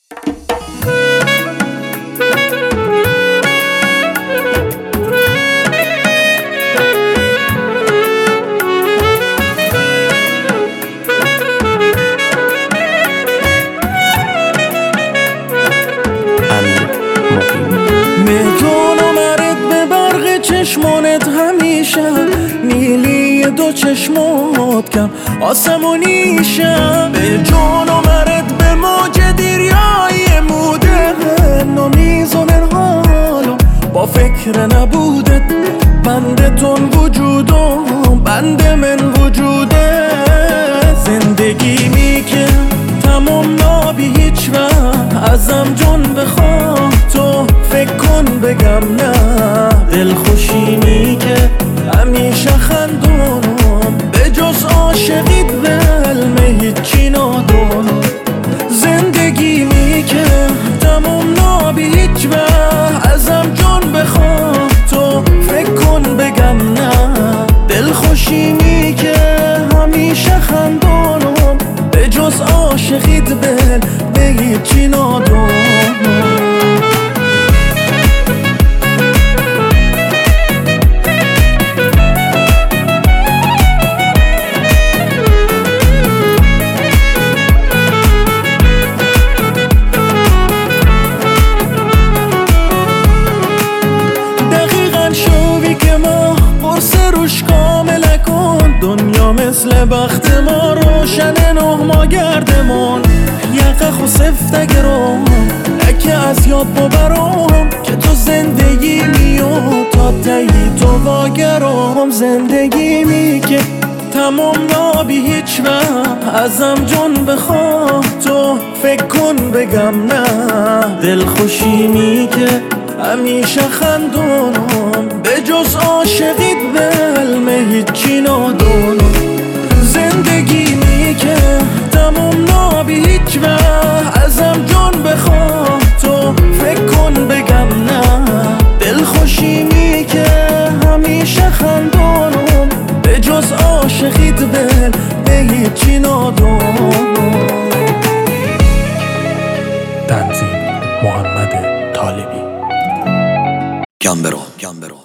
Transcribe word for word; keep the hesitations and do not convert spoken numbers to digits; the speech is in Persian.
چشمانت همیشه نیلی دو چشمات کم آسمونیشم به جان آمرت به موج دریای موده نمیزونن حالو با فکر نبودت بنده تون وجودم بنده من وجوده زندگی میکه تمام نابی هیچ وقت ازم جون بخواه تو فکر کن بگم نه دل خوشی میکه همیشه خندونم به جز عاشقیت به علم هیچی ندونم زندگی میکه تمام نابی هیچ وقت ازم جون بخواه تو فکر کن بگم نه دل خوشی میکه همیشه خندونم به جز عاشقیت به به هیچی ندونم دنیا مثل بخت ما روشن نه ما گردمون یقه خو سفته گرام اکه از یاد ببرم که تو زندگی میو تا تایی تو واگرام زندگی می که تمام نابی هیچ وقت ازم جون بخواه تو فکر کن بگم نه دل خوشی می که همیشه خندونم به جز عاشقیت به علم هیچی ندونم زندگی می که تمام نابی هیچ وقت ازم جون بخواه تو فکر کن بگم نه دل خوشی می که همیشه خندونم به جز عاشقیت به به هیچی ندونم. تنظیم محمد طالبی. گم برو گم برو